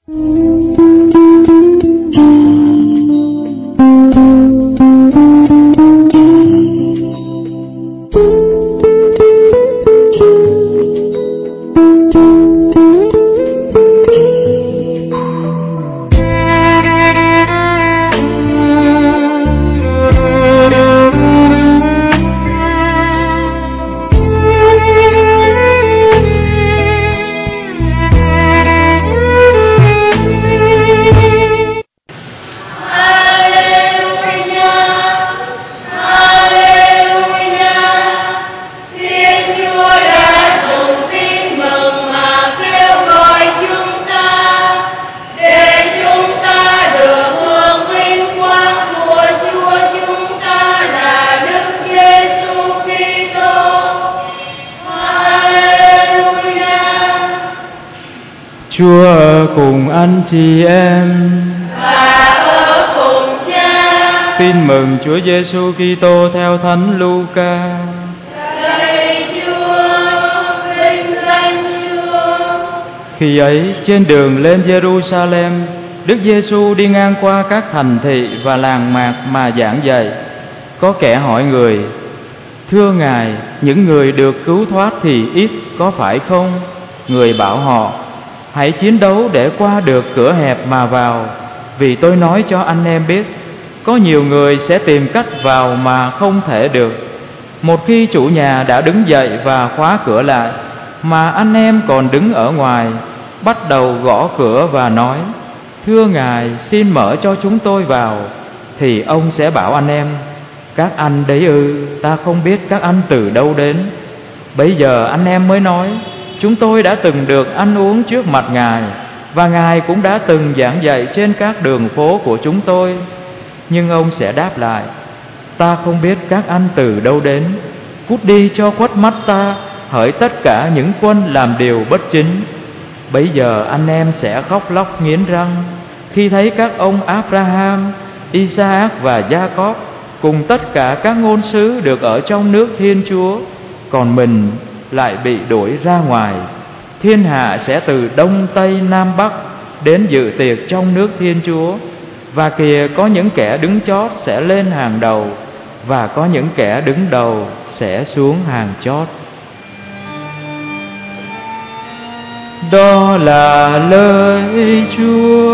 Chúa ở cùng anh chị em và ở cùng Cha. Tin mừng Chúa Giêsu Kitô theo Thánh Luca. Lạy Chúa, vinh danh Chúa. Khi ấy trên đường lên Jerusalem, Đức Giêsu đi ngang qua các thành thị và làng mạc mà giảng dạy. Có kẻ hỏi Người: Thưa Ngài, những người được cứu thoát thì ít, có phải không? Người bảo họ: Hãy chiến đấu để qua được cửa hẹp mà vào, vì tôi nói cho anh em biết, có nhiều người sẽ tìm cách vào mà không thể được. Một khi chủ nhà đã đứng dậy và khóa cửa lại, mà anh em còn đứng ở ngoài, bắt đầu gõ cửa và nói: Thưa Ngài, xin mở cho chúng tôi vào, thì ông sẽ bảo anh em: Các anh đấy ư, ta không biết các anh từ đâu đến. Bấy giờ anh em mới nói: Chúng tôi đã từng được ăn uống trước mặt Ngài, và Ngài cũng đã từng giảng dạy trên các đường phố của chúng tôi. Nhưng ông sẽ đáp lại: Ta không biết các anh từ đâu đến, cút đi cho khuất mắt ta, hỡi tất cả những quân làm điều bất chính. Bấy giờ anh em sẽ khóc lóc nghiến răng khi thấy các ông Abraham, Isaac và Jacob cùng tất cả các ngôn sứ được ở trong nước Thiên Chúa, còn mình lại bị đuổi ra ngoài. Thiên hạ sẽ từ đông tây nam bắc đến dự tiệc trong nước Thiên Chúa, và kìa, có những kẻ đứng chót sẽ lên hàng đầu, và có những kẻ đứng đầu sẽ xuống hàng chót. Đó là lời Chúa.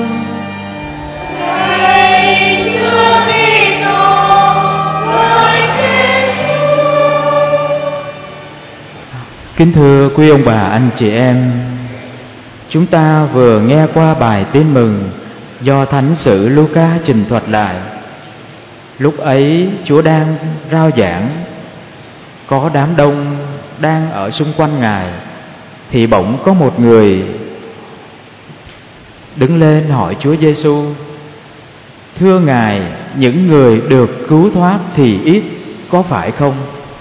Kính thưa quý ông bà anh chị em, chúng ta vừa nghe qua bài tin mừng do Thánh sử Luca trình thuật lại. Lúc ấy Chúa đang rao giảng, có đám đông đang ở xung quanh Ngài, thì bỗng có một người đứng lên hỏi Chúa Giêsu: Thưa Ngài, những người được cứu thoát thì ít, có phải không?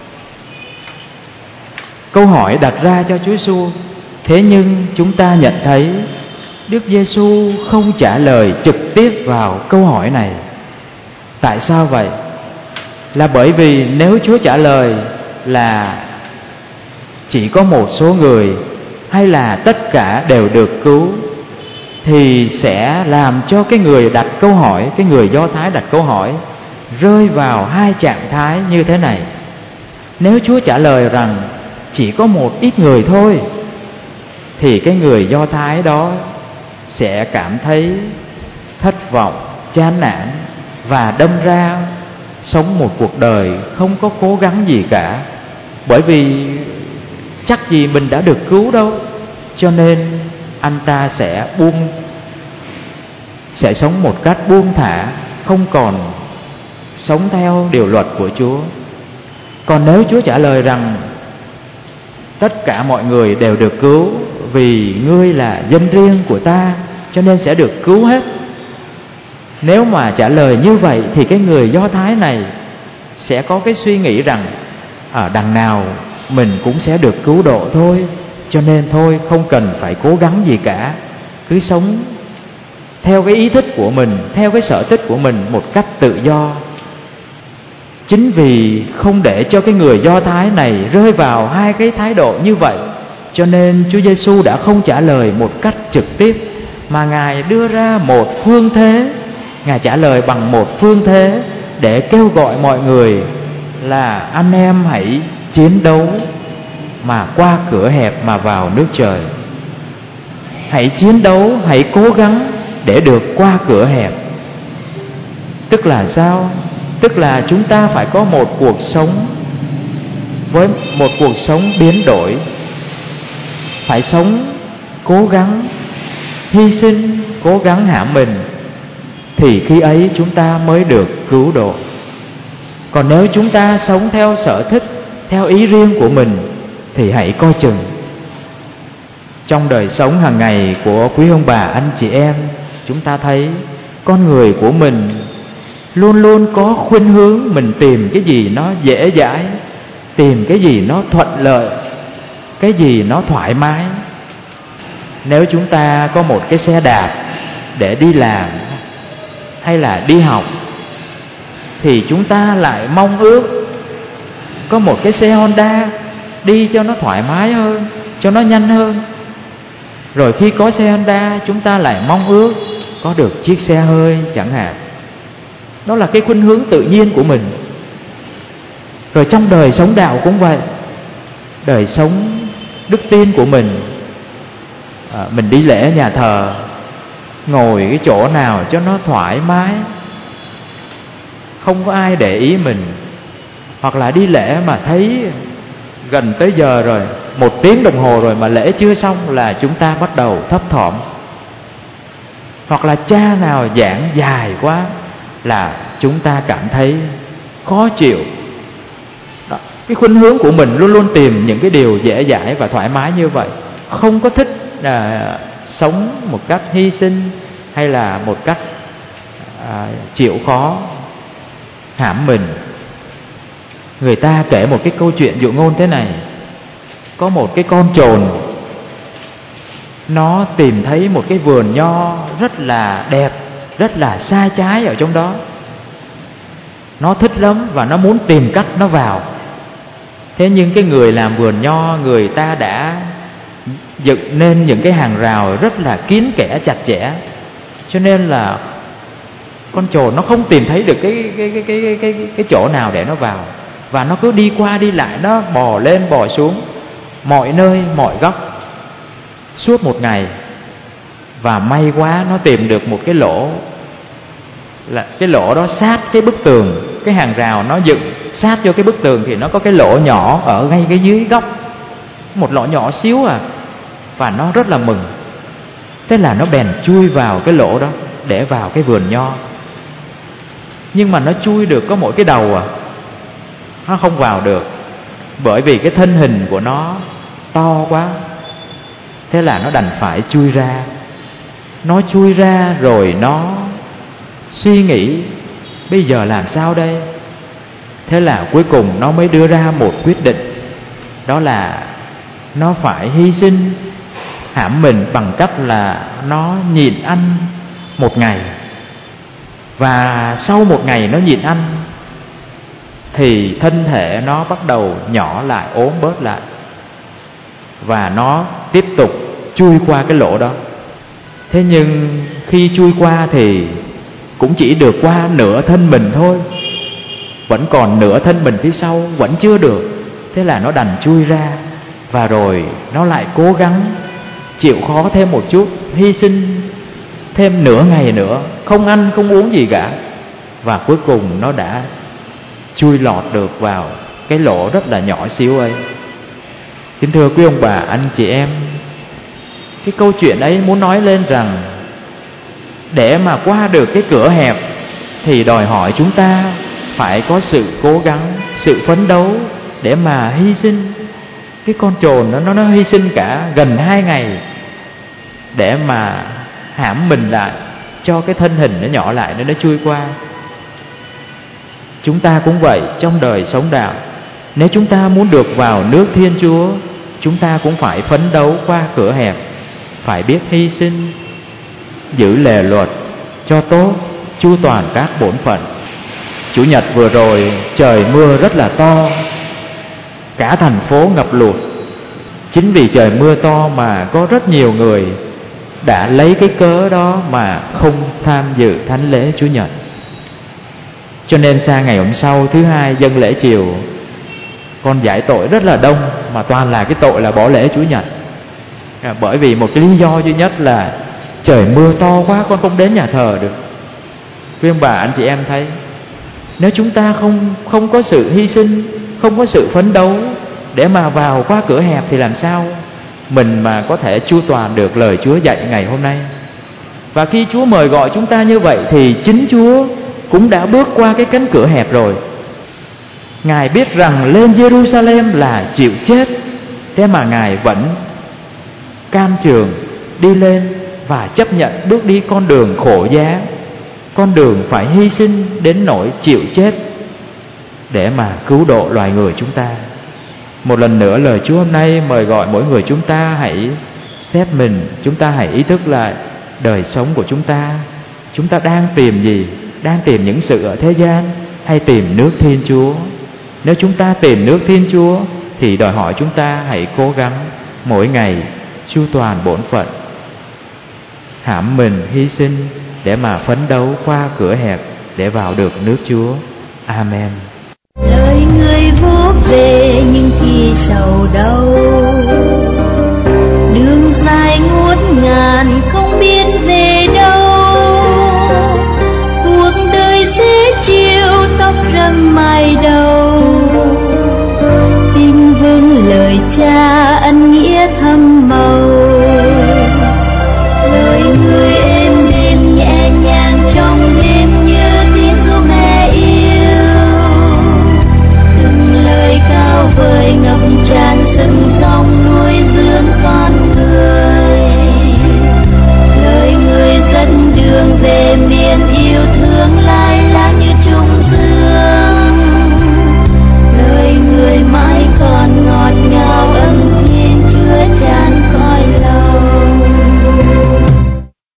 Câu hỏi đặt ra cho Chúa Giêsu, thế nhưng chúng ta nhận thấy Đức Giêsu không trả lời trực tiếp vào câu hỏi này. Tại sao vậy? Là bởi vì nếu Chúa trả lời là chỉ có một số người hay là tất cả đều được cứu, thì sẽ làm cho cái người đặt câu hỏi, cái người Do Thái đặt câu hỏi, rơi vào hai trạng thái như thế này. Nếu Chúa trả lời rằng chỉ có một ít người thôi, thì cái người Do Thái đó sẽ cảm thấy thất vọng, chán nản, và đâm ra sống một cuộc đời không có cố gắng gì cả. Bởi vì chắc gì mình đã được cứu đâu, cho nên anh ta sẽ sống một cách buông thả, không còn sống theo điều luật của Chúa. Còn nếu Chúa trả lời rằng tất cả mọi người đều được cứu vì ngươi là dân riêng của ta, cho nên sẽ được cứu hết, nếu mà trả lời như vậy thì cái người Do Thái này sẽ có cái suy nghĩ rằng đằng nào mình cũng sẽ được cứu độ thôi, cho nên thôi không cần phải cố gắng gì cả, cứ sống theo cái ý thích của mình, theo cái sở thích của mình một cách tự do. Chính vì không để cho cái người Do Thái này rơi vào hai cái thái độ như vậy, cho nên Chúa Giêsu đã không trả lời một cách trực tiếp, mà Ngài đưa ra một phương thế, Ngài trả lời bằng một phương thế để kêu gọi mọi người là anh em hãy chiến đấu mà qua cửa hẹp mà vào nước trời. Hãy chiến đấu, hãy cố gắng để được qua cửa hẹp. Tức là sao? Tức là chúng ta phải có một cuộc sống với một cuộc sống biến đổi, phải sống cố gắng, hy sinh, cố gắng hạ mình, thì khi ấy chúng ta mới được cứu độ. Còn nếu chúng ta sống theo sở thích, theo ý riêng của mình thì hãy coi chừng. Trong đời sống hàng ngày của quý ông bà anh chị em, chúng ta thấy con người của mình luôn luôn có khuynh hướng mình tìm cái gì nó dễ dãi, tìm cái gì nó thuận lợi, cái gì nó thoải mái. Nếu chúng ta có một cái xe đạp để đi làm hay là đi học thì chúng ta lại mong ước có một cái xe Honda đi cho nó thoải mái hơn, cho nó nhanh hơn. Rồi khi có xe Honda, chúng ta lại mong ước có được chiếc xe hơi chẳng hạn. Đó là cái khuynh hướng tự nhiên của mình. Rồi trong đời sống đạo cũng vậy. Đời sống đức tin của mình, mình đi lễ nhà thờ, ngồi cái chỗ nào cho nó thoải mái, không có ai để ý mình. Hoặc là đi lễ mà thấy gần tới giờ rồi, 1 tiếng đồng hồ rồi mà lễ chưa xong là chúng ta bắt đầu thấp thỏm. Hoặc là cha nào giảng dài quá là chúng ta cảm thấy khó chịu. Đó, cái khuynh hướng của mình luôn luôn tìm những cái điều dễ dãi và thoải mái như vậy, không có thích sống một cách hy sinh hay là một cách chịu khó hãm mình. Người ta kể một cái câu chuyện dụ ngôn thế này. Có một cái con chồn, nó tìm thấy một cái vườn nho rất là đẹp, rất là sai trái ở trong đó. Nó thích lắm và nó muốn tìm cách nó vào. Thế nhưng cái người làm vườn nho, người ta đã dựng nên những cái hàng rào rất là kín kẽ, chặt chẽ, cho nên là con chồn nó không tìm thấy được cái chỗ nào để nó vào. Và nó cứ đi qua đi lại, nó bò lên bò xuống mọi nơi mọi góc suốt một ngày. Và may quá nó tìm được một cái lỗ, là cái lỗ đó sát cái bức tường. Cái hàng rào nó dựng sát vô cái bức tường thì nó có cái lỗ nhỏ ở ngay cái dưới góc, một lỗ nhỏ xíu à. Và nó rất là mừng. Thế là nó bèn chui vào cái lỗ đó để vào cái vườn nho. Nhưng mà nó chui được có mỗi cái đầu à, nó không vào được, bởi vì cái thân hình của nó to quá. Thế là nó đành phải chui ra. Nó chui ra rồi nó suy nghĩ bây giờ làm sao đây. Thế là cuối cùng nó mới đưa ra một quyết định, đó là nó phải hy sinh, hãm mình bằng cách là nó nhịn ăn 1 ngày. Và sau 1 ngày nó nhịn ăn thì thân thể nó bắt đầu nhỏ lại, ốm bớt lại. Và nó tiếp tục chui qua cái lỗ đó. Thế nhưng khi chui qua thì cũng chỉ được qua nửa thân mình thôi, vẫn còn nửa thân mình phía sau vẫn chưa được. Thế là nó đành chui ra. Và rồi nó lại cố gắng chịu khó thêm một chút, hy sinh thêm nửa ngày nữa, không ăn không uống gì cả. Và cuối cùng nó đã chui lọt được vào cái lỗ rất là nhỏ xíu ấy. Kính thưa quý ông bà anh chị em, cái câu chuyện ấy muốn nói lên rằng để mà qua được cái cửa hẹp thì đòi hỏi chúng ta phải có sự cố gắng, sự phấn đấu để mà hy sinh. Cái con chồn nó hy sinh cả gần 2 ngày để mà hãm mình lại, cho cái thân hình nó nhỏ lại để nó chui qua. Chúng ta cũng vậy, trong đời sống đạo, nếu chúng ta muốn được vào nước Thiên Chúa, chúng ta cũng phải phấn đấu qua cửa hẹp, phải biết hy sinh, giữ lề luật cho tốt, chu toàn các bổn phận. Chủ nhật vừa rồi trời mưa rất là to, cả thành phố ngập lụt. Chính vì trời mưa to mà có rất nhiều người đã lấy cái cớ đó mà không tham dự thánh lễ Chúa Nhật. Cho nên sang ngày hôm sau, thứ hai dâng lễ chiều, con giải tội rất là đông, mà toàn là cái tội là bỏ lễ Chúa Nhật. Bởi vì một cái lý do duy nhất là trời mưa to quá, con không đến nhà thờ được. Quý ông bà anh chị em thấy, nếu chúng ta không có sự hy sinh, không có sự phấn đấu để mà vào qua cửa hẹp, thì làm sao mình mà có thể chu toàn được lời Chúa dạy ngày hôm nay. Và khi Chúa mời gọi chúng ta như vậy, thì chính Chúa cũng đã bước qua cái cánh cửa hẹp rồi. Ngài biết rằng lên Jerusalem là chịu chết, thế mà Ngài vẫn cam trường đi lên và chấp nhận bước đi con đường khổ giá, con đường phải hy sinh đến nỗi chịu chết để mà cứu độ loài người chúng ta. Một lần nữa, lời Chúa hôm nay mời gọi mỗi người chúng ta hãy xét mình, chúng ta hãy ý thức lại đời sống của chúng ta đang tìm gì? Đang tìm những sự ở thế gian hay tìm nước Thiên Chúa? Nếu chúng ta tìm nước Thiên Chúa thì đòi hỏi chúng ta hãy cố gắng mỗi ngày chu toàn bổn phận, hãm mình hy sinh để mà phấn đấu qua cửa hẹp để vào được nước Chúa. Amen. Lời người vô về nhưng khi sầu đau, đường dài ngút ngàn.